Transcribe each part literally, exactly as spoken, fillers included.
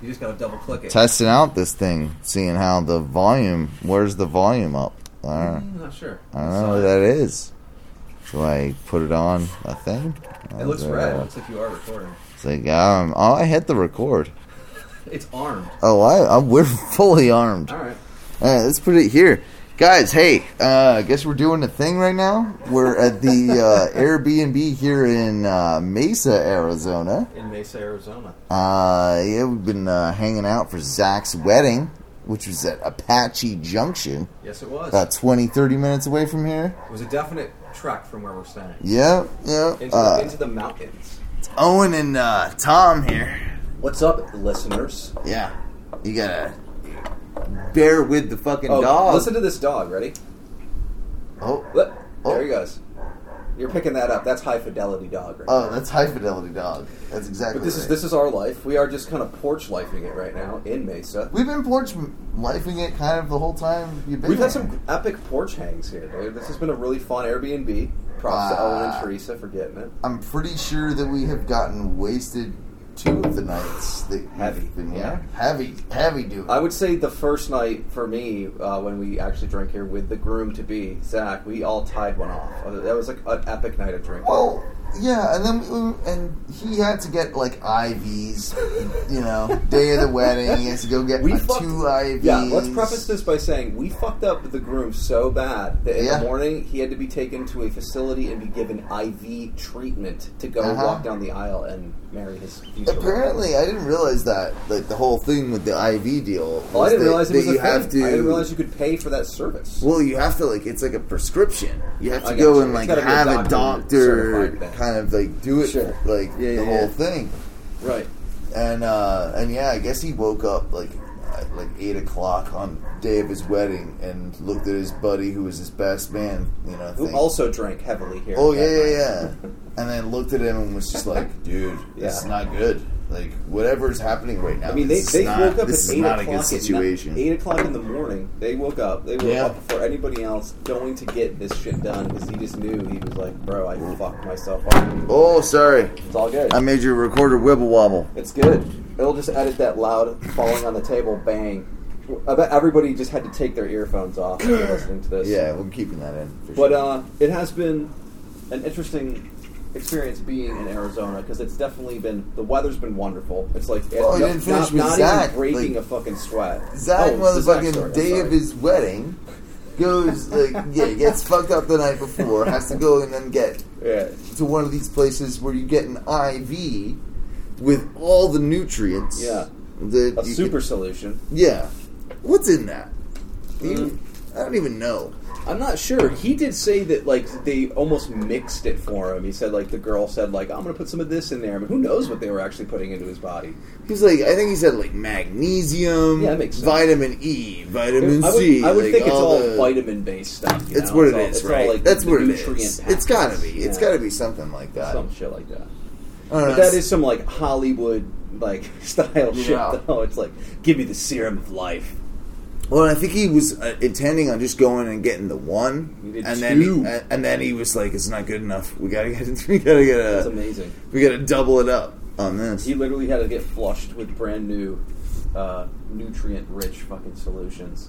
You just gotta double click it. Testing out this thing, seeing how the volume. Where's the volume up? I don't, I'm not sure. I don't know what that is. Do I put it on a thing? It looks there, red. uh, It looks like you are recording. It's like um. Oh, I hit the record. It's armed. Oh, I, I we're fully armed. All right. All right, let's put it here. Guys, hey, uh, I guess we're doing a thing right now. We're at the uh, Airbnb here in uh, Mesa, Arizona. In Mesa, Arizona. Uh, yeah, we've been uh, hanging out for Zach's wedding, which was at Apache Junction. Yes, it was. About twenty, thirty minutes away from here. It was a definite trek from where we're staying. Yeah, yeah. Into, Uh, the, into the mountains. it's Owen and uh, Tom here. What's up, listeners? Yeah, you gotta bear with the fucking Oh, dog. listen to this dog. Ready? Oh, Look, Oh. there he goes. You're picking that up. That's high fidelity dog, right? oh, that's high fidelity dog. That's exactly. But this right. is this is our life. We are just kind of porch lifing it right now in Mesa. We've been porch lifing it kind of the whole time you've been We've had here. some epic porch hangs here, dude. This has been a really fun Airbnb. Props to Uh, Owen and Teresa for getting it. I'm pretty sure that we have gotten wasted two of the nights that Heavy, we've been yeah. here. Heavy, heavy dude. I would say the first night for me, uh, when we actually drank here with the groom to be Zach, we all tied one off. Uh, That was like an epic night of drinking. Well, yeah, and then we, and he had to get like I Vs. You know, day of the wedding, he has to go get We like, fucked- two I Vs. Yeah, let's preface this by saying we fucked up the groom so bad that in Yeah. the morning he had to be taken to a facility and be given I V treatment to go Uh-huh. walk down the aisle and marry his future wife. Apparently, I didn't realize that. Like the whole thing with the I V deal. Well, I was didn't that, realize it that was a you thing. have to. I didn't realize you could pay for that service. Well, you have to like it's like a prescription. You have to I go got you. and It's like gotta be a have a doctor doctor certified thing. kind of like do it Sure. like Yeah, yeah, the yeah. whole thing. Right. And uh, and yeah, I guess he woke up like at like eight o'clock on the day of his wedding and looked at his buddy who was his best man. You know, Who think, also drank heavily here. oh that yeah, night. yeah, yeah. And then looked at him and was just like, dude, this is Yeah. not good. Like whatever's happening right now. I mean, they, this is they not, woke up this at is eight not a o'clock. good situation. At eight o'clock in the morning. They woke up. They woke Yeah. up before anybody else, going to get this shit done because he just knew he was like, "Bro, I fucked myself up." Oh, sorry, It's all good. I made your recorder wibble wobble. It's good. It'll just edit that loud falling on the table bang. I bet everybody just had to take their earphones off after listening to this. Yeah, we're keeping that in. For But sure. uh, it has been an interesting experience being in Arizona because it's definitely been the weather's been wonderful. It's like Oh, you not, didn't finish not, with not Zach, even breaking like- a fucking sweat. Zach, Oh, the Zach motherfucking story, I'm day sorry. of his wedding, goes like yeah, gets fucked up the night before, has to go and then get Yeah. to one of these places where you get an I V with all the nutrients. Yeah. that A you super can- solution. yeah. What's in that? Do you- Mm. I don't even know. I'm not sure. He did say that like they almost mixed it for him. He said like the girl said like I'm gonna put some of this in there, but who knows what they were actually putting into his body. He's like, I think he said like magnesium, Yeah, that makes sense. vitamin E, vitamin I would, C. I would like, think it's all the- vitamin based stuff. You It's know? what It's it all- is, it's all, right? like, That's the what it nutrient is. It's got to be. packets. It's Yeah. got to be something like that. Some shit like that. I don't know, But that it's- is some like Hollywood like style shit Yeah. though. It's like give me the serum of life. Well, I think he was uh, intending on just going and getting the one, He did and two. then uh, and then he was like, "It's not good enough. We gotta get, we gotta get That's a, amazing. we gotta double it up on this." He literally had to get flushed with brand new, uh, nutrient rich fucking solutions.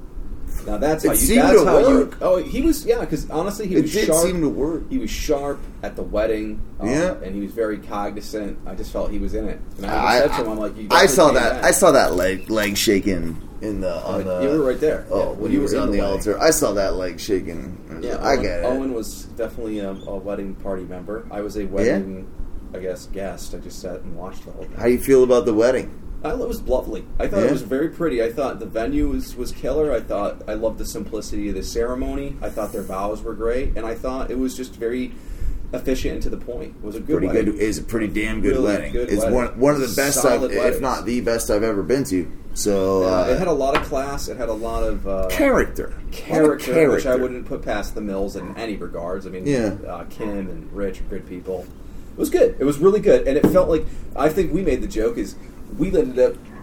Now that's It how you. seemed That's to how work. you. Oh, he was yeah. Because honestly, he It was did sharp. seem to work. He was sharp at the wedding. Um, Yeah. and he was very cognizant. I just felt he was in it. And I, I, said to him, "I'm like, you I saw definitely that. came I back. saw that leg leg shaking in the on Oh, the. you were right there. Oh, Yeah, when when he he was was on in the the wedding. altar, I saw that leg shaking. I was Yeah, like, I Owen, get it. Owen was definitely a, a wedding party member. I was a wedding, I guess, guest. I just sat and watched the whole thing. How you feel about the wedding? I thought it was lovely. I thought Yeah? it was very pretty. I thought the venue was, was killer. I thought I loved the simplicity of the ceremony. I thought their vows were great, and I thought it was just very efficient and to the point. It was a good Pretty wedding. good. Is a pretty damn good Really wedding. good It's wedding. one one of the best, I've, Solid if weddings. not the best I've ever been to. So Uh, uh, it had a lot of class. It had a lot of uh, character, character, A lot of which I character. wouldn't put past the Mills in any regards. I mean, Yeah. uh, Kim and Rich are good people. It was good. It was really good, and it felt like I think we made the joke is we ended up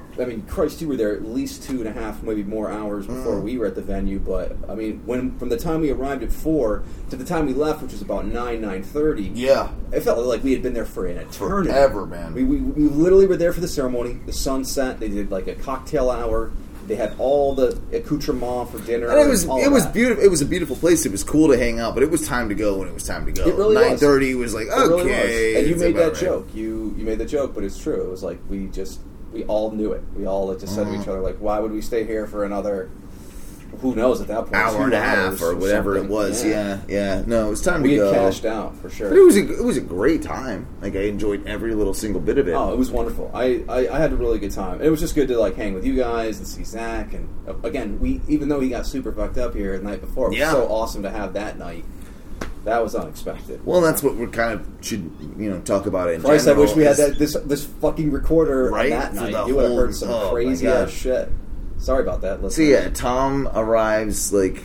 I mean, Christ, you were there at least two and a half, maybe more hours before mm. we were at the venue. But I mean, when from the time we arrived at four to the time we left, which was about nine nine thirty, yeah, it felt like we had been there for an eternity. Forever, man. We, we we literally were there for the ceremony, the sunset. They did like a cocktail hour. They had all the accoutrement for dinner. And it was and it was that. beautiful. It was a beautiful place. It was cool to hang out, but it was time to go when it was time to go. It really nine thirty was. was like okay, really was. And you made that right. joke. You you made the joke, but it's true. It was like we just we all knew it. We all just said mm. to each other like, why would we stay here for another? Who knows at that point? Hour and a half or, or whatever something. it was. Yeah. yeah, yeah. No, it was time we to go. We had cashed out for sure. But it was a, it was a great time. Like I enjoyed every little single bit of it. Oh, it was wonderful. I, I, I had a really good time. It was just good to like hang with you guys and see Zach. And uh, again, we even though he got super fucked up here the night before, it was yeah. so awesome to have that night. That was unexpected. Well, that's what we kind of should, you know, talk about it in Christ, general. I wish we had that this this fucking recorder right? on that For night. You would have heard some oh crazy ass shit. Sorry about that. Listen. So yeah, Tom arrives like.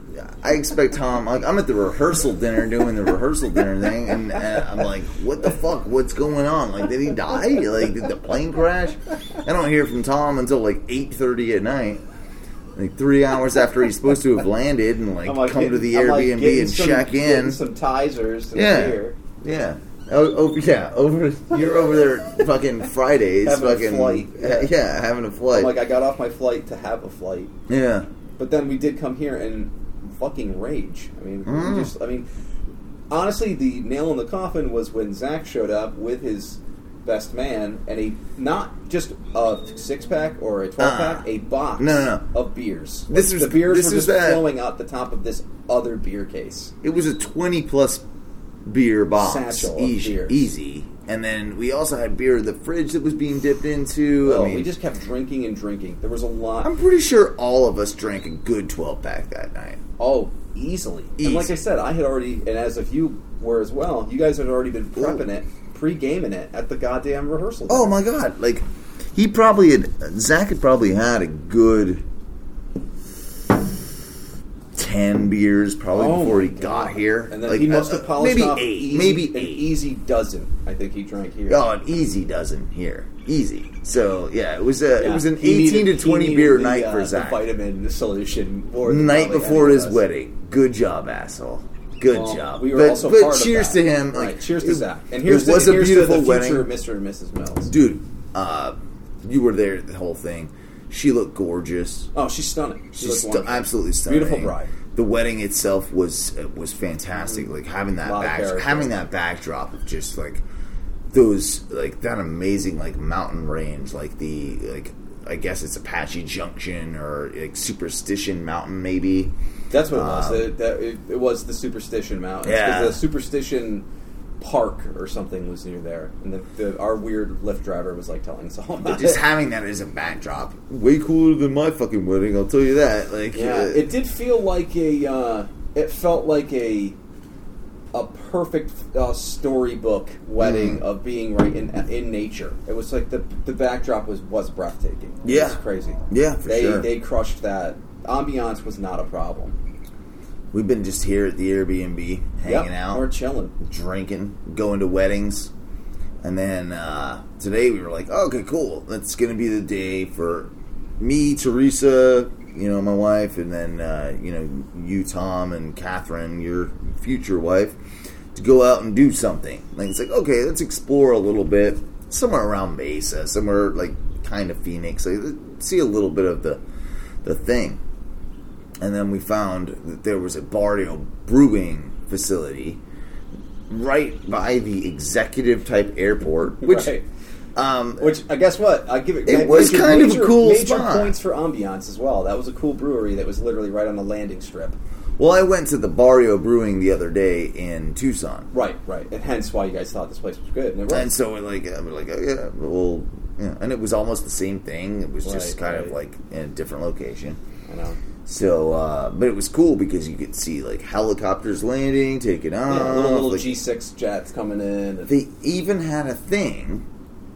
I expect Tom. Like I'm at the rehearsal dinner doing the rehearsal dinner thing, and, and I'm like, "What the fuck? What's going on? Like, did he die? Like, did the plane crash?" I don't hear from Tom until like eight thirty at night, like three hours after he's supposed to have landed, and like, like come getting, to the I'm Airbnb like and some, check in. Some Tizers. Yeah, beer. yeah. Oh, oh, yeah. Over you're over there, fucking Fridays, having fucking a flight. Yeah. yeah, having a flight. I'm like I got off my flight to have a flight. Yeah, but then we did come here and. Fucking rage. I mean, mm. we just. I mean, honestly, the nail in the coffin was when Zach showed up with his best man and a not just a six pack or a twelve pack, uh, a box no, no, no. of beers. This like, was the beers this were just that, flowing out the top of this other beer case. It was a twenty plus beer box, satchel easy, of beers. easy. And then we also had beer in the fridge that was being dipped into. Oh, I mean, we just kept drinking and drinking. There was a lot. I'm pretty sure all of us drank a good twelve pack that night. Oh, easily. Easy. And like I said, I had already, and as if you were as well, you guys had already been prepping Ooh. it, pre-gaming it at the goddamn rehearsal. Oh my god! Like he probably had. Zach had probably had a good ten beers probably oh before he God. got here. And then like, he must have polished maybe off eight, easy, maybe an eight. easy dozen. I think he drank here. Oh, an easy dozen here, easy. So yeah, it was a yeah. it was an he eighteen needed, to twenty beer the, night uh, for Zach. The vitamin solution more night before his wedding. Good job, asshole. Good well, job. We were but also but part cheers of that. to him. Right. Like, cheers to it, Zach. And here's it the, was here's a beautiful to the wedding, future Mister and Missus Mills. Dude, uh, you were there the whole thing. She looked gorgeous. Oh, she's stunning. She she's stu- absolutely stunning. Beautiful bride. The wedding itself was uh, was fantastic. Like having that back, having that backdrop of just like those like that amazing like mountain range, like the like I guess it's Apache Junction or like Superstition Mountain, maybe. That's what it was. Um, it, that, it, it was the Superstition Mountains. Yeah, the Superstition Park or something was near there, and the, the, our weird Lyft driver was like telling us all about but just it. having that as a backdrop, way cooler than my fucking wedding. I'll tell you that. Like, yeah, uh, it did feel like a. Uh, it felt like a. A perfect uh, storybook wedding mm. of being right in in nature. It was like the the backdrop was was breathtaking. It yeah, was crazy. Yeah, for they sure. they crushed that. Ambiance was not a problem. We've been just here at the Airbnb, hanging yep, out, we're chilling, drinking, going to weddings, and then uh, today we were like, oh, "Okay, cool. That's going to be the day for me, Teresa, you know, my wife, and then uh, you know, you, Tom, and Catherine, your future wife, to go out and do something." Like it's like, okay, let's explore a little bit, somewhere around Mesa, somewhere like kind of Phoenix, like, see a little bit of the the thing. And then we found that there was a Barrio brewing facility right by the executive type airport, which, right. um, which I guess what I give it. It was major, kind major, of a cool major spot. points for ambiance as well. That was a cool brewery that was literally right on the landing strip. Well, I went to the Barrio Brewing the other day in Tucson. Right, right, and hence why you guys thought this place was good. And, it was. And so, like, I was like, oh, yeah, well, yeah. And it was almost the same thing. It was just right, kind right. of like in a different location. I know. So, uh, but it was cool because you could see like helicopters landing, taking off, yeah, little little like, G six jets coming in. And they even had a thing.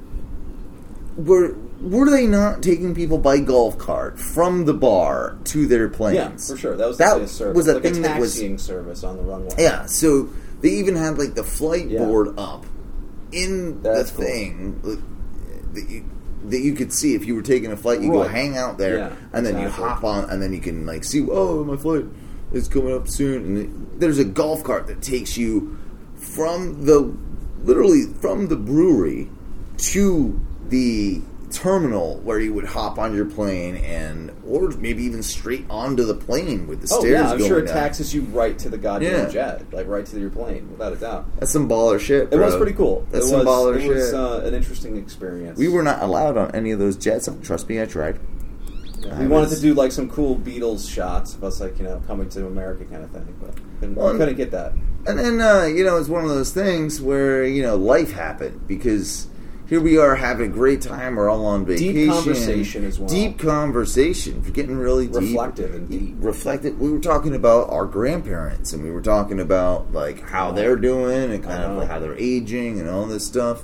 Were were they not taking people by golf cart from the bar to their planes? Yeah, for sure. That was that a service. was a like thing a that was taxiing service on the runway. Yeah, so they even had like the flight yeah. board up in That's the cool. thing. that you could see if you were taking a flight. You go Right. hang out there, Yeah, and then you exactly. hop on, and then you can like see. Oh, my flight is coming up soon. And it, there's a golf cart that takes you from the literally from the brewery to the terminal where you would hop on your plane and or maybe even straight onto the plane with the Oh stairs yeah, I'm going sure it down. taxes you right to the goddamn Yeah. jet, like right to your plane, without a doubt. That's some baller shit, It bro. was pretty cool. That's it some was, baller it shit. was uh, an interesting experience. We were not allowed on any of those jets. Trust me, I tried. Yeah, I we wanted was- to do like some cool Beatles shots of us, like you know, coming to America kind of thing, but couldn't, Well, we couldn't get that. And then, uh, you know, it's one of those things where, you know, life happened because here we are having a great time. We're all on vacation. Deep conversation as well. Deep conversation. We're getting really deep. Reflective and deep. Reflective. We were talking about our grandparents and we were talking about, like, how they're doing and kind I of know. like how they're aging and all this stuff.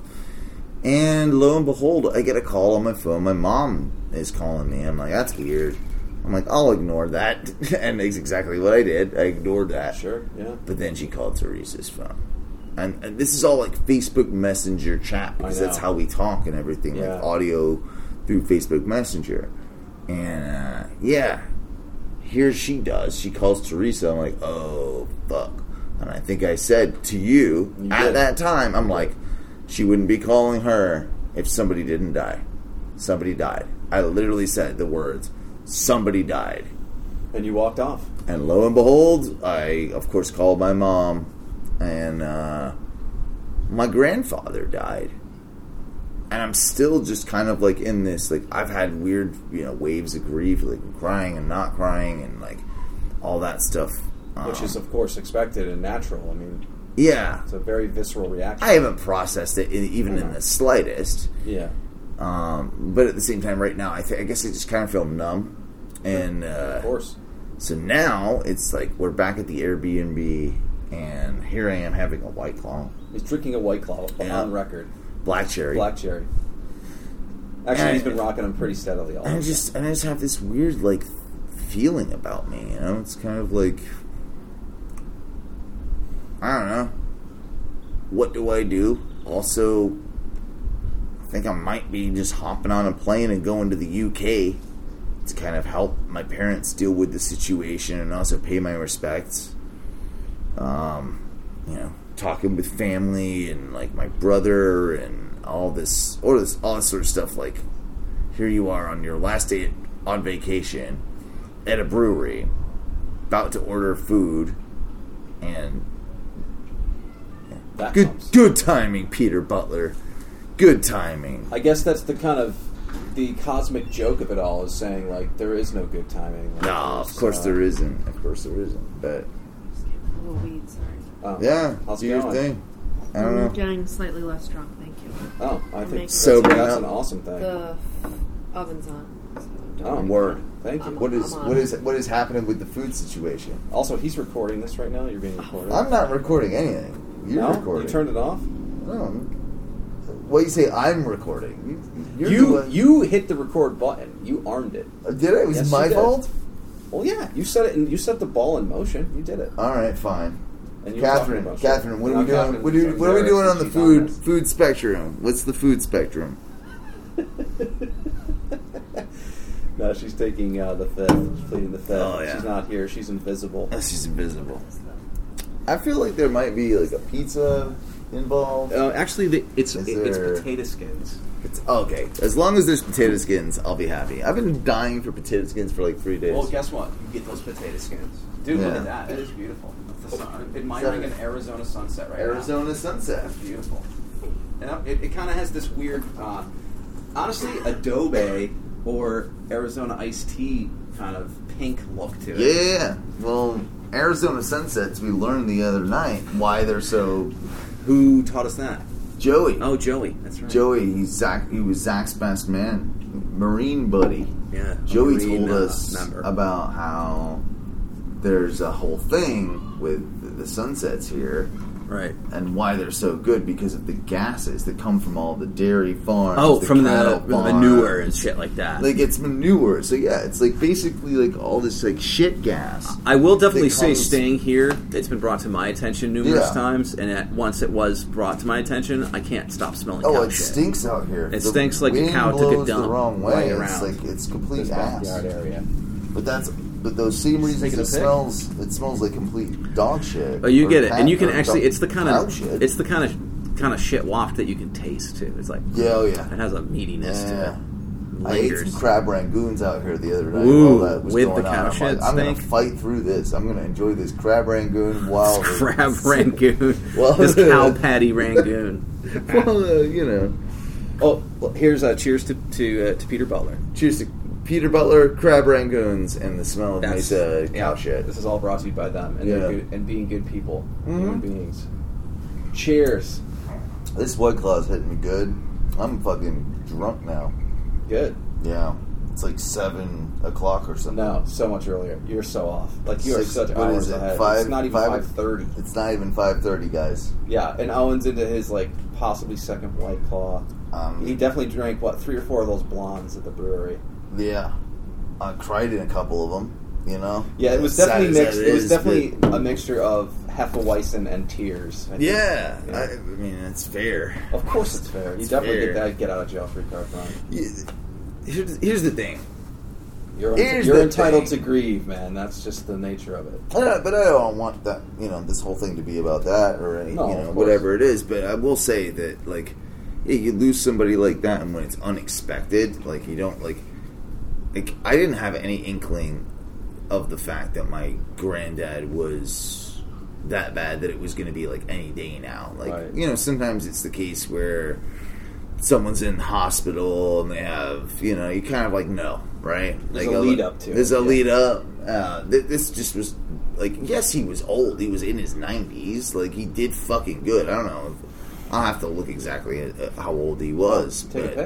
And lo and behold, I get a call on my phone. My mom is calling me. I'm like, that's weird. I'm like, I'll ignore that. And that's exactly what I did. I ignored that. Sure, yeah. But then she called Teresa's phone. And, and this is all like Facebook Messenger chat because I that's know. how we talk and everything, Yeah. like audio through Facebook Messenger. And uh, yeah, here she does. She calls Teresa. I'm like, oh, fuck. And I think I said to you, You at did. that time, I'm like, she wouldn't be calling her if somebody didn't die. Somebody died. I literally said the words, somebody died. And you walked off. And lo and behold, I, of course, called my mom, and uh, my grandfather died. And I'm still just kind of, like, in this, like, I've had weird, you know, waves of grief, like, crying and not crying, and, like, all that stuff. Which Um, is, of course, expected and natural. I mean, yeah. it's a very visceral reaction. I haven't processed it in, even in Uh-huh. the slightest. yeah. Um, but at the same time, right now, I, th- I guess I just kind of feel numb. And, uh... Of course. So now it's like we're back at the Airbnb, and here I am having a White Claw, He's drinking a White Claw Yeah. on record. black cherry. Black cherry. Actually, And- he's been rocking them pretty steadily all And I the just and I just have this weird like feeling about me, you know. It's kind of like I don't know. What do I do? Also, I think I might be just hopping on a plane and going to the U K to kind of help my parents deal with the situation and also pay my respects. Um, you know, talking with family and like my brother and all this, all this, all this sort of stuff. Like, here you are on your last day on vacation at a brewery, about to order food, and That good, comes. good timing, Peter Butler. Good timing. I guess that's the kind of the cosmic joke of it all, is saying like there is no good timing. Like, No, of there's, course uh, there isn't. Of course there isn't. But A little weed, sorry. Oh, yeah, how's do it your going? thing. I don't I'm know. getting slightly less drunk, thank you. Oh, I think making- that's, Sobering that's up. an awesome thing. The oven's on. So don't Oh, worry. Word. Thank you. I'm- What is I'm on. what is what is happening with the food situation? Also, he's recording this right now. You're being recorded. I'm not recording anything. You're no? recording. You turned it off. No. What you say? I'm recording. You you're You doing- you hit the record button. You armed it. Uh, did it? Was Yes, it my you did. fault? Well, yeah, you set it. In, you set the ball in motion. You did it. All right, fine. And you were talking Catherine, about Catherine, what are we Now, doing? Catherine, What, do, so what are we Garrett's doing on the she's food this. food spectrum? What's the food spectrum? No, she's taking uh, the fifth. She's pleading the fifth. Oh, yeah. She's not here. She's invisible. Oh, she's invisible. I feel like there might be like a pizza involved. Uh, actually, the, it's Is it, it's there- potato skins. It's okay. As long as there's potato skins, I'll be happy. I've been dying for potato skins for like three days. Well, guess what? You get those potato skins. Dude, look Yeah. at that. That is beautiful. That's the sun. Admiring an Arizona sunset right now. Arizona sunset. That's beautiful. And it, it kind of has this weird, uh, honestly, Adobe or Arizona iced tea kind of pink look to it. Yeah. Well, Arizona sunsets. We learned the other night why they're so. Who taught us that? Joey. Oh, Joey. That's right. Joey. He's Zach. He was Zach's best man, Marine buddy. Yeah. Joey Marine, told uh, us member. about how there's a whole thing with the sunsets here, Right. And why they're so good, because of the gases that come from all the dairy farms. Oh, the from the, cattle the farms. manure and shit like that. Like, it's manure. So, yeah, it's like basically like all this like shit gas. I will definitely that say, comes- staying here, it's been brought to my attention numerous Yeah. times, and at, once it was brought to my attention, I can't stop smelling Oh, cow it shit. stinks out here. It The stinks like a wind cow took a blows dump the wrong way. right It's around. like it's complete This ass. backyard area. But that's but those same reasons taking it a pic. smells. It smells like complete dog shit. Oh, you or get it, cat- and you can or actually. dog- It's the kind cow of. shit. It's the kind of kind of shit waft that you can taste too. It's like yeah, oh yeah. it has a meatiness Yeah. to it. I ate Lingers. some crab rangoons out here the other night Ooh, while that was with going the on. cow I'm shit like, I'm gonna stink? fight through this. I'm gonna enjoy this crab rangoon while Crab rangoon. Well- this cow patty rangoon. well, uh, you know. Oh, well, here's a cheers to to, uh, to Peter Butler. Cheers to Peter Butler, crab rangoons, and the smell of That's- Mesa cow Yeah, shit. This is all brought to you by them and, Yeah. they're good, and being good people, Mhm. human beings. Cheers. This White Claw's hitting me good. I'm fucking drunk now. Good. Yeah. It's like seven o'clock or something. No, so much earlier. You're so off. Like you Six- are such what hours is it? ahead. Five- it's not even five- five thirty. It's not even five thirty, guys. Yeah, and Owen's into his like possibly second White Claw. Um, He definitely drank what three or four of those blondes at the brewery. Yeah. I cried in a couple of them, you know? Yeah, it was As definitely sad as mixed. that It was is, definitely but- a mixture of Hefeweizen and tears. I think. Yeah. Yeah. I, I mean, it's fair. Of course, it's fair. You It's definitely fair. get that get out of jail free card, Brian. Yeah, Here's, here's the thing. You're, Here's you're the entitled thing. to grieve, man. That's just the nature of it. I don't, but I don't want that, you know, this whole thing to be about that or any, No, you of know, course. whatever it is. But I will say that, like, yeah, you lose somebody like that, and when it's unexpected, like you don't like, like I didn't have any inkling of the fact that my granddad was that bad that it was going to be like any day now. Like, Right. you know, sometimes it's the case where someone's in hospital and they have, you know, you kind of like know, right? There's like a lead up to it, There's a yeah. lead up. Uh, th- this just was like, yes, he was old. He was in his nineties. Like, he did fucking good. I don't know. I'll have to look exactly at, at how old he was. Take but,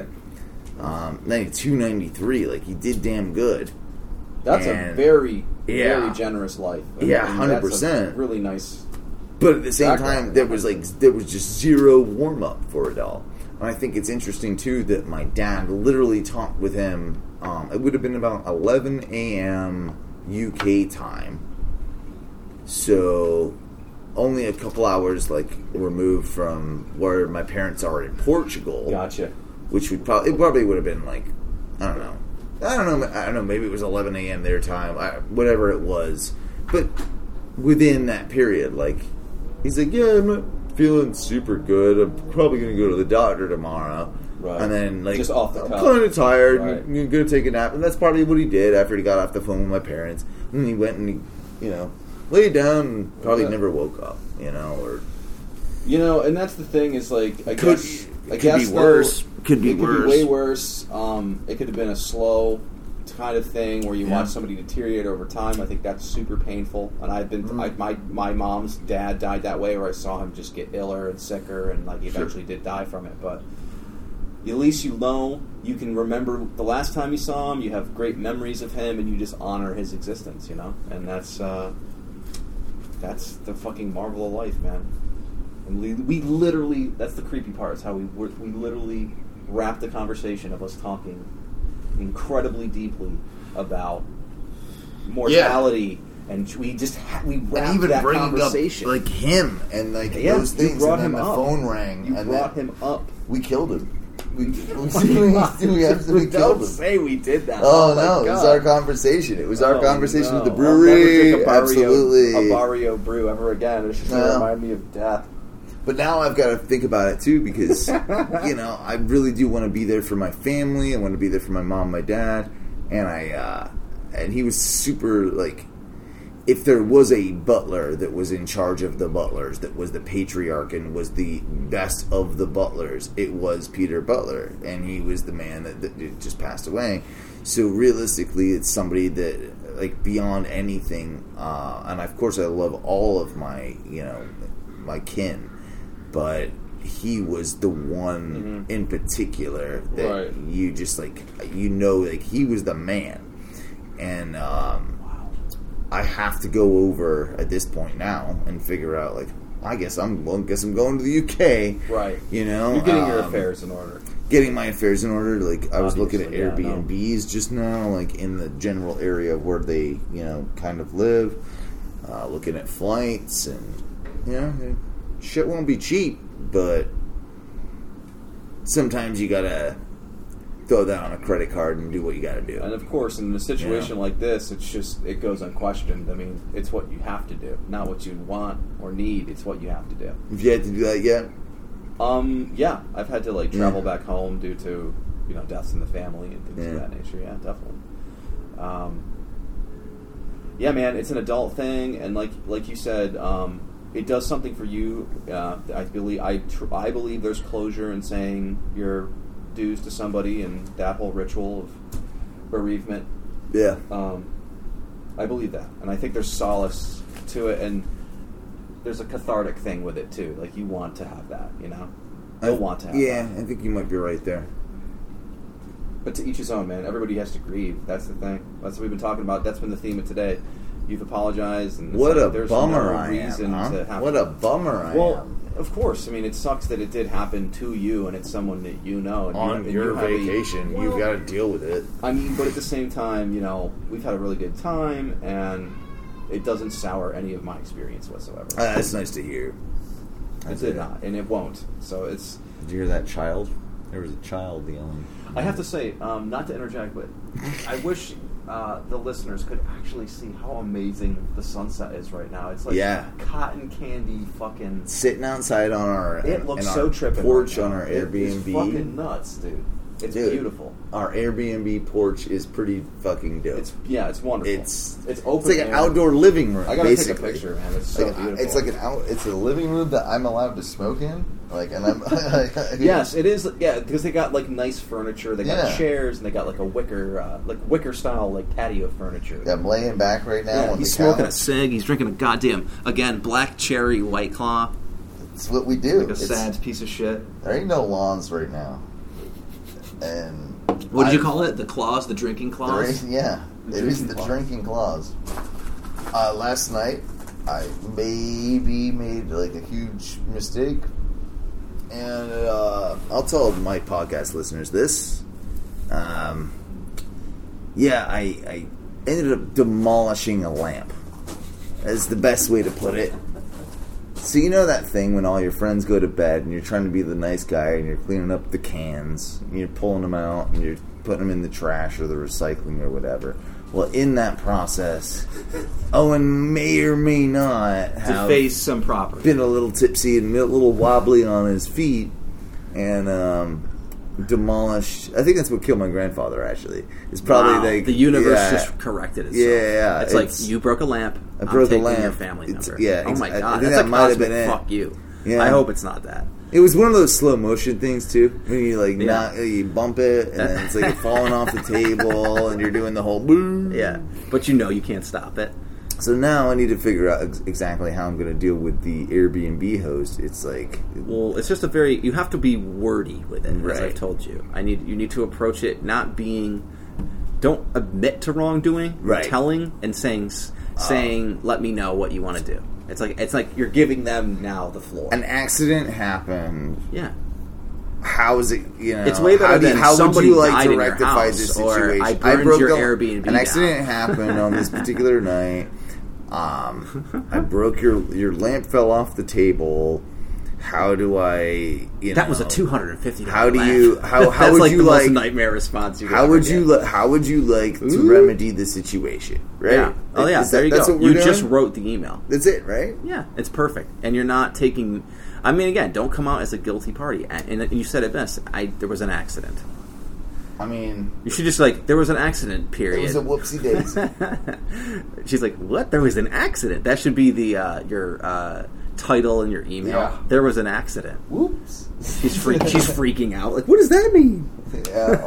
a pic. Um, ninety-two, ninety-three. Like, he did damn good. That's a and- very, Yeah. very generous life. Yeah, and one hundred that's a percent. Really nice. But at the same Background. time, there was like there was just zero warm up for it all. And I think it's interesting too that my dad literally talked with him. Um, it would have been about eleven a.m. U K time, so only a couple hours like removed from where my parents are in Portugal. Gotcha. Which would probably it probably would have been like I don't know. I don't know. I don't know. Maybe it was eleven a.m. their time. I, whatever it was, but within that period, like he's like, yeah, I'm not feeling super good. I'm probably going to go to the doctor tomorrow. Right. And then like Just off the I'm cuff. kind of tired. Right. I'm going to take a nap, and that's probably what he did after he got off the phone with my parents. And then he went and he, you know, laid down and probably Yeah. never woke up. You know, or You know, and that's the thing is like I Could- guess it I could guess be though, worse. Could be it could worse. be way worse. Um, it could have been a slow kind of thing where you Yeah. watch somebody deteriorate over time. I think that's super painful. And I've been Mhm. I, my my mom's dad died that way, where I saw him just get iller and sicker, and like he Sure. eventually did die from it. But at least you know you can remember the last time you saw him. You have great memories of him, and you just honor his existence. You know, and that's uh, that's the fucking marvel of life, man. And we, we literally—that's the creepy part. Is how we we we literally wrap the conversation of us talking incredibly deeply about mortality, and we just ha- we and wrapped even that bringing up conversation. like him and like yeah, those you things, brought and then him the up. phone rang, You and brought then him up. we killed him. We, we, we, we absolutely Don't killed him. say we did that. Oh, my no, it was God. our conversation. It was our Oh, conversation no. at the I'll brewery. never drink a barrio, Absolutely. a barrio brew ever again. It's just going to No. remind me of death. But now I've got to think about it too because, you know, I really do want to be there for my family. I want to be there for my mom, my dad. And I, uh, and he was super, like, if there was a butler that was in charge of the butlers, that was the patriarch and was the best of the butlers, it was Peter Butler. And he was the man that, that just passed away. So realistically, it's somebody that, like, beyond anything, uh, and of course I love all of my, you know, my kin, but he was the one Mhm. in particular that Right. you just, like, you know, like, he was the man. And, um... I have to go over at this point now and figure out like I guess I'm well, guess I'm going to the U K. Right. You know, You're getting your um, affairs in order. Getting my affairs in order. Like I was looking at Obviously, yeah, Airbnbs no. just now, like in the general area where they, you know, kind of live. Uh, looking at flights and you know, shit won't be cheap, but sometimes you gotta throw that on a credit card and do what you gotta do. And of course, in a situation Yeah. like this, it's just, it goes unquestioned. I mean, it's what you have to do, not what you want or need. It's what you have to do. Have you had to do that yet? Um, yeah, I've had to like travel Yeah. back home due to, you know, deaths in the family and things Yeah. of that nature. Yeah, definitely. Um, yeah, man, it's an adult thing, and like like you said, um, it does something for you. Uh, I believe I tr- I believe there's closure in saying your dues to somebody and that whole ritual of bereavement. Yeah. Um, I believe that, and I think there's solace to it, and there's a cathartic thing with it too. Like you want to have that, you know, you'll I- want to have Yeah, that. I think you might be right there. But to each his own, man. Everybody has to grieve. That's the thing. That's what we've been talking about. That's been the theme of today. You've apologized, and it's What like, a there's bummer no I reason am, huh? to have What to- a bummer I well, am. of course. I mean, it sucks that it did happen to you, and it's someone that you know. And you, On and your you have a- vacation, well, you've got to deal with it. I mean, but at the same time, you know, we've had a really good time, and it doesn't sour any of my experience whatsoever. Uh, that's nice to hear. It did not, and it won't. So it's. Did you hear that child? There was a child yelling. I have to say, um, not to interject, but I wish uh, the listeners could actually see how amazing the sunset is right now. It's like Yeah. cotton candy fucking. Sitting outside on our It looks in so our tripping. porch right on now. our It is Airbnb. fucking nuts, dude. It's Dude, beautiful. Our Airbnb porch is pretty fucking dope. It's yeah, it's wonderful. It's it's open. It's like an air. outdoor living room. I gotta basically. take a picture, man. It's so Like, beautiful. it's like an out. It's a living room that I'm allowed to smoke in. Like, and I'm. Yes, it is. Yeah, because they got like nice furniture. They got Yeah. chairs, and they got like a wicker, uh, like wicker style, like patio furniture. I'm laying back right now Yeah, on He's the smoking a couch. cig. He's drinking a goddamn, again, black cherry White Claw. It's what we do. Like a It's- sad piece of shit. There ain't no lawns right now, and What did you I- call it? The claws? The drinking There claws? is, yeah, The it is drinking the clause. drinking clause. Uh, last night, I maybe made like a huge mistake, And uh, I'll tell my podcast listeners this. Um, yeah, I, I ended up demolishing a lamp. That's the best way to put it. So you know that thing when all your friends go to bed and you're trying to be the nice guy and you're cleaning up the cans and you're pulling them out and you're putting them in the trash or the recycling or whatever. Well, in that process, Owen may or may not To have face some property. been a little tipsy and a little wobbly on his feet and um, demolished. I think that's what killed my grandfather. Actually, it's probably Wow, like the universe yeah. just corrected itself. Yeah, yeah, It's, it's- like you broke a lamp. I I'm broke a taking lamp. Your family It's- member. yeah, Oh my ex- I god. think That's that like might have cosmic been it. fuck you. Yeah. I hope it's not that. It was one of those slow motion things too. When you like Yeah. not you bump it and then it's like falling off the table and you're doing the whole boo. Yeah, but you know you can't stop it. So now I need to figure out ex- exactly how I'm going to deal with the Airbnb host. It's like Well, it's just a very you have to be wordy with it, as Right. I've told you. I need you need to approach it not being don't admit to wrongdoing, Right. telling and saying s- saying let me know what you want to do. It's like it's like You're giving them now the floor. an accident happened. yeah. How is it? You know, It's way better how do you- than how somebody would you like died to in your rectify house, this or situation? I burned your the- Airbnb An accident down. happened on this particular night. Um, I broke your your lamp fell off the table. How do I? You That know, was a two hundred and fifty. How do you? How how That's would like you the like? most nightmare response you. could How ever would get. you? li- How would you like to Ooh. remedy the situation? Right? Yeah. Oh yeah. Is there that- you that's go. What we're You doing? just wrote the email. That's it, right? Yeah, it's perfect, and you're not taking. I mean, again, don't come out as a guilty party. And and you said it best. I there was an accident. I mean, You should just like there was an accident. it Period. was a whoopsie daisy. She's like, what? There was an accident. That should be the uh, your uh, title in your email. Yeah. There was an accident. Whoops. She's freak, she's freaking out. Like, what does that mean? Yeah.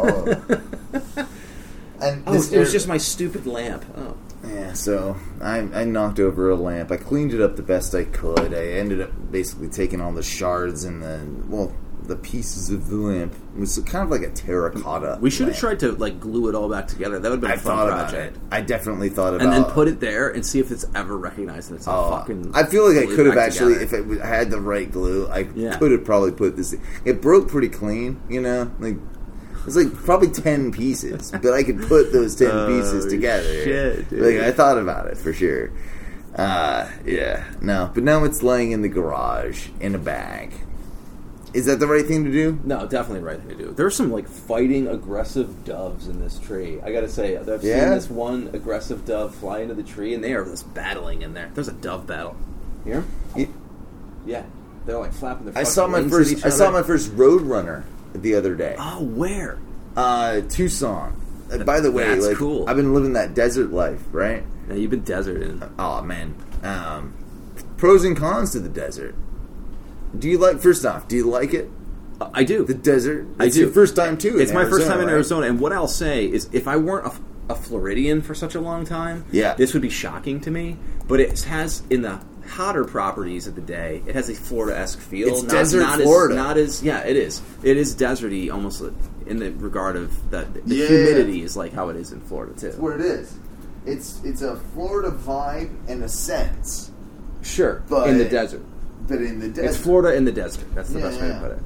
Oh. And Oh, this it was Air- just my stupid lamp. Oh. yeah. So I I knocked over a lamp. I cleaned it up the best I could. I ended up basically taking all the shards and the well. the pieces of the lamp. It was kind of like a terracotta. We should have lamp. tried to like glue it all back together. That would have been I a fun thought project. about it. I definitely thought about And then it. put it there and see if it's ever recognized that it's all Oh, fucking. I feel like I glued could have back actually, together. if it w- had the right glue, I Yeah. could have probably put this. It broke pretty clean, you know. Like it's like probably ten pieces, but I could put those ten Oh, pieces together. shit, dude. Like I thought about it for sure. Uh, yeah, no, but now it's laying in the garage in a bag. Is that the right thing to do? No, definitely the right thing to do. There's some like fighting aggressive doves in this tree. I gotta say, I've Yeah? seen this one aggressive dove fly into the tree, and they are just battling in there. There's a dove battle. Here? Yeah. Yeah, they're like flapping their. I fucking saw my wings at first. each I saw other. my first Roadrunner the other day. Oh, where? Uh, Tucson. Uh, by the way, That's like cool. I've been living that desert life, right? Yeah, you've been deserting. Oh man, um, pros and cons to the desert. Do you like? First off, do you like it? Uh, I do. The desert. I It's do. Your first time too. It's in my first Arizona, time in right? Arizona, and what I'll say is, if I weren't a, a Floridian for such a long time, Yeah. this would be shocking to me. But it has in the hotter properties of the day, it has a Florida-esque feel. It's not, desert not Florida. As, not as yeah, it is. It is deserty, almost in the regard of the, the Yeah. humidity is like how it is in Florida too. That's where it is. It's it's a Florida vibe in a sense, Sure, But- in the desert. but in the desert. It's Florida in the desert. That's the Yeah, best way yeah. to put it.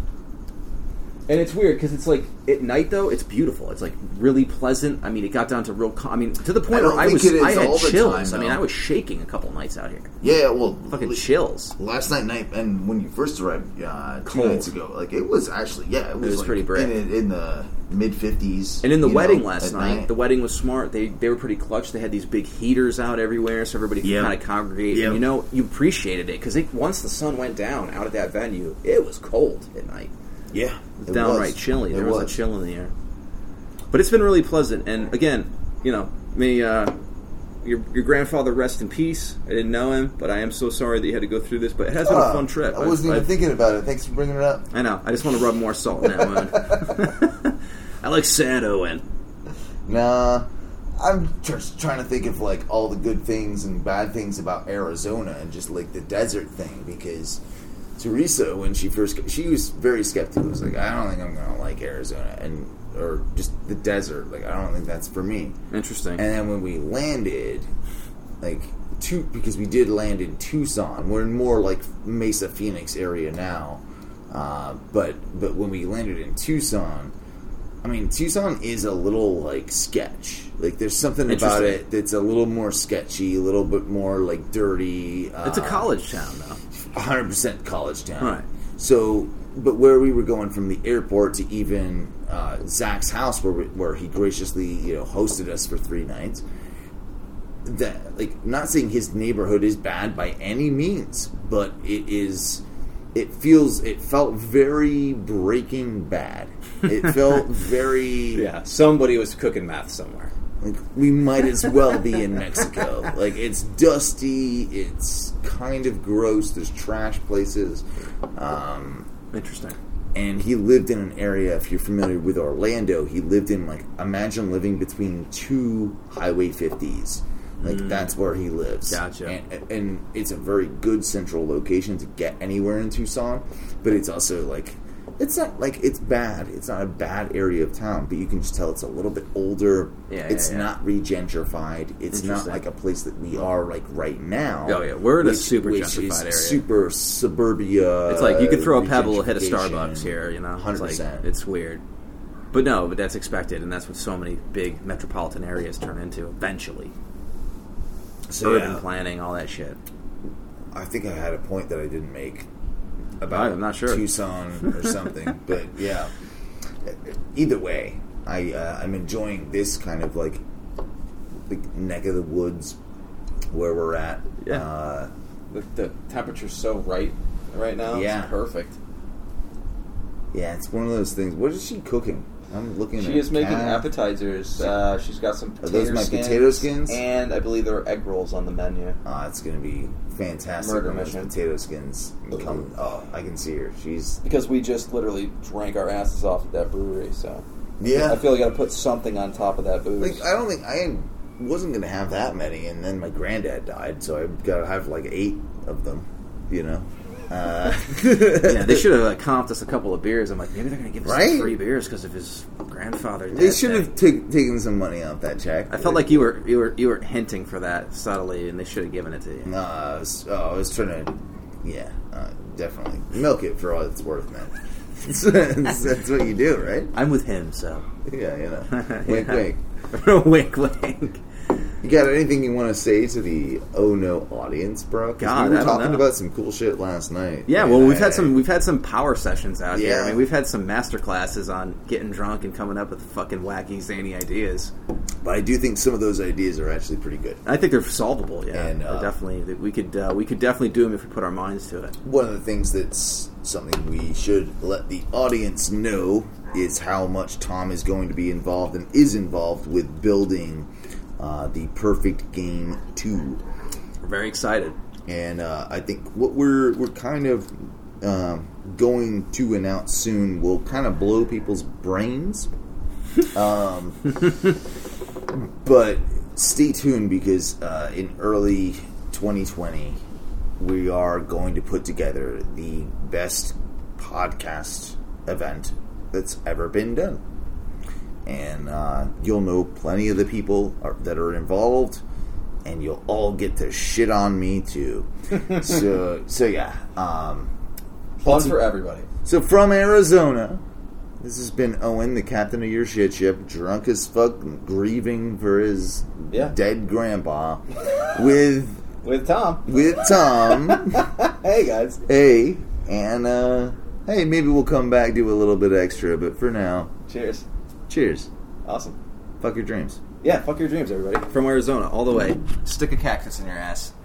And it's weird because it's like at night though, it's beautiful. It's like really pleasant. I mean, it got down to real. Cal- I mean, to the I point don't where I think was, it is I had all the chills. time, I mean, though. I was shaking a couple nights out here. Yeah, well, Fucking li- chills. Last night, night, and when you first arrived uh, two Cold. nights ago, like it was actually, yeah, it was, was like, pretty brisk. in, in the mid fifties. And in the you wedding know, last at night, the wedding was smart. They they were pretty clutch. They had these big heaters out everywhere, so everybody could Yep. kind of congregate. Yep. And you know, you appreciated it because once the sun went down out at that venue, it was cold at night. yeah, It was downright was. chilly. It There was. was a chill in the air. But it's been really pleasant. And again, you know, may uh, your your grandfather rest in peace. I didn't know him, but I am so sorry that you had to go through this. But it has been Ah, a fun trip. I wasn't I've- even I've- thinking about it. Thanks for bringing it up. I know. I just want to rub more salt in that wound. I like Sando and Nah, I'm just trying to think of like all the good things and bad things about Arizona and just like the desert thing because Teresa, when she first, she was very skeptical. She was like, I don't think I'm gonna like Arizona and or just the desert. Like, I don't think that's for me. interesting. And then when we landed, like two, because we did land in Tucson, we're in more like Mesa, Phoenix area now. Uh, but but when we landed in Tucson, I mean, Tucson is a little like sketch. Like, there's something about Interesting. it that's a little more sketchy, a little bit more like dirty. Uh, It's a college town, though. one hundred percent college town. Right. So, but where we were going from the airport to even uh, Zach's house, where we, where he graciously you know hosted us for three nights. That like, not saying his neighborhood is bad by any means, but it is. It feels. It felt very Breaking Bad. It felt very. Yeah, somebody was cooking meth somewhere. Like, we might as well be in Mexico. Like, it's dusty. It's kind of gross. There's trash places. Um, Interesting. and he lived in an area, if you're familiar with Orlando, he lived in, like, imagine living between two Highway fifties. Like, that's where he lives. Gotcha. And, and it's a very good central location to get anywhere in Tucson, but it's also, like, it's not, like, it's bad. It's not a bad area of town, but you can just tell it's a little bit older. Yeah, it's yeah, yeah. not regentrified. It's not Interesting. like a place that we are, like, right now. Oh, yeah, we're in a which- super which gentrified is area. super suburbia. It's like you could throw a pebble, hit a gentrification. Starbucks here, you know? one hundred It's like, percent. it's weird. But no, but that's expected, and that's what so many big metropolitan areas turn into eventually. So, Urban yeah, planning, all that shit. I think I had a point that I didn't make about I'm not sure. Tucson or something, but yeah. Either way, I uh, I'm enjoying this kind of like like neck of the woods where we're at. Yeah. Uh, The, the temperature's so right right now. Yeah. It's perfect. yeah, it's one of those things. What is she cooking? I'm looking. She at is making cat. appetizers. Uh, she's got some Are potato those my skins, potato skins? and I believe there are egg rolls on the menu. Oh, it's gonna be fantastic. Murder when those mission. potato skins come. Oh, I can see her. She's Because we just literally drank our asses off at that brewery, so yeah. I feel like I got to put something on top of that booze. Like, I don't think I wasn't going to have that many, and then my granddad died, so I got to have like eight of them, you know? Uh, Yeah, they should have uh, comped us a couple of beers. I'm like, maybe they're going to give us Right? some free beers because of his grandfather. They dead should thing. have ta- taken some money off that check. I felt like you were you were you were hinting for that subtly, and they should have given it to you. No, I was, oh, I was trying to, yeah, uh, definitely milk it for all it's worth, man. that's, that's what you do, right? I'm with him, so Yeah, you know. Wink, Yeah. wink. wink, wink. You got anything you want to say to the Oh No audience, bro? 'Cause God, we were I don't talking know. about some cool shit last night. Yeah, And well, we've I- had some we've had some power sessions out here. Yeah. I mean, we've had some master classes on getting drunk and coming up with fucking wacky, zany ideas. But I do think some of those ideas are actually pretty good. I think they're solvable. Yeah, And, They're uh, definitely that we could uh, we could definitely do them if we put our minds to it. One of the things that's something we should let the audience know is how much Tom is going to be involved and is involved with building uh, the Perfect Game two. We're very excited. And uh, I think what we're we're kind of um, going to announce soon will kind of blow people's brains. Um, but stay tuned because uh, in early twenty twenty we are going to put together the best podcast event that's ever been done. And uh, you'll know plenty of the people are, that are involved, and you'll all get to shit on me too. so, so yeah. Um, Fun for everybody. so from Arizona, this has been Owen, the captain of your shit ship, drunk as fuck, grieving for his Yeah. dead grandpa, with With Tom. with Tom. Hey, guys. Hey, and uh, hey, maybe we'll come back do a little bit extra, but for now, Cheers. cheers. Awesome. Fuck your dreams. Yeah, fuck your dreams, everybody. From Arizona, all the way. Stick a cactus in your ass.